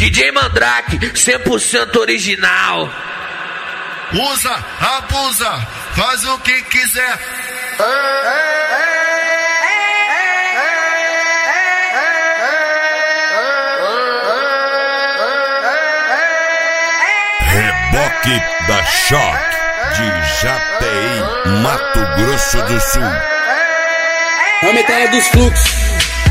DJ Mandrake, 100% original. Usa, abusa, faz o que quiser. Reboque da Choc, de Jateí, Mato Grosso do Sul. A metade dos fluxos.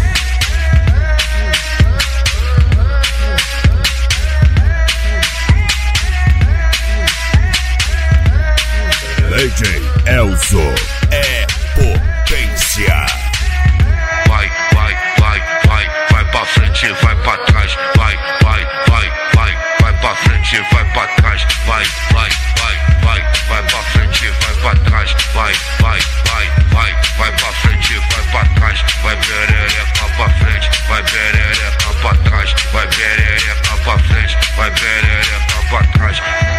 DJ Elzo é potência. Vai, vai, vai, vai, vai pra frente, vai pra trás. Vai, vai, vai, vai, vai pra frente, vai pra trás. Vai, vai, vai, vai, vai pra frente, vai pra trás. Vai, vai, vai, vai, vai pra frente, vai pra trás. Vai perereca pra frente, vai perereca pra trás. Vai perereca pra frente, vai perereca pra trás.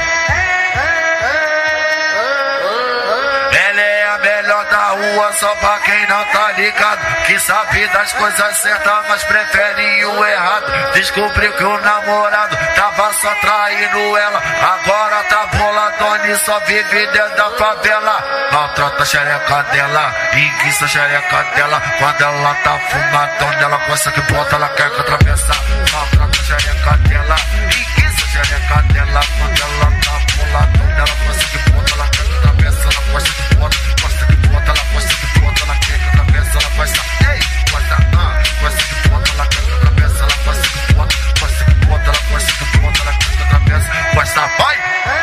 Só pra quem não tá ligado, que sabe das coisas certas, mas prefere o errado. Descobriu que o namorado tava só traindo ela, agora tá boladona e só vive dentro da favela. Maltrata a xereca dela, enguiça a xereca dela. Quando ela tá fumadona, ela gosta que bota, ela quer que atravessar. Maltrata a xereca dela, enguiça a xereca dela. Quando ela tá boladona, ela gosta que bota, ela quer que atravessa. Ela gosta que bota, gosta que bota, ela gosta que bota, ela quer que atravessa. Ela gosta, ei, gosta que bota, ela quer que atravessa. Ela gosta que bota, ela gosta que bota, ela quer que atravessa. Gosta, vai!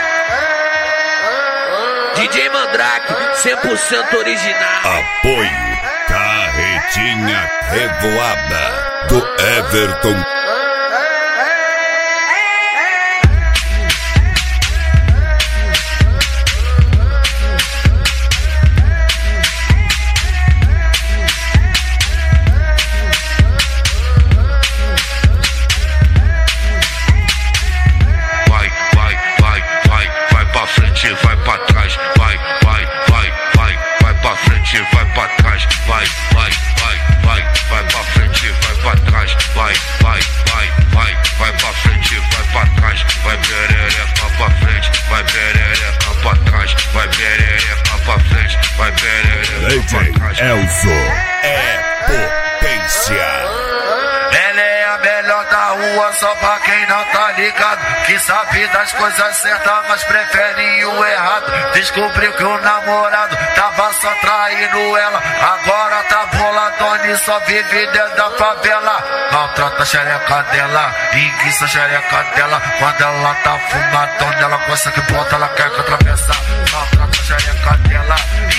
DJ Mandrake, 100% original. Apoio Carretinha Revoada do Everton. Vai pra trás, vai, vai, vai, vai, vai pra frente, vai pra trás, vai, vai, vai, vai, vai pra frente, vai pra trás, vai, vai, vai, vai, vai pra frente, vai pra trás, vai perereca pra frente, vai perereca pra trás, vai perereca pra frente, vai perereca pra trás. Elzo é potência. Só pra quem não tá ligado, que sabe das coisas certas, mas prefere o errado. Descobriu que o namorado tava só traindo ela, agora tá boladona e só vive dentro da favela. Maltrata a xereca dela, enguiça a xereca dela. Quando ela tá fumadona, ela gosta que bota, ela quer que atravessa. Maltrata a xereca dela,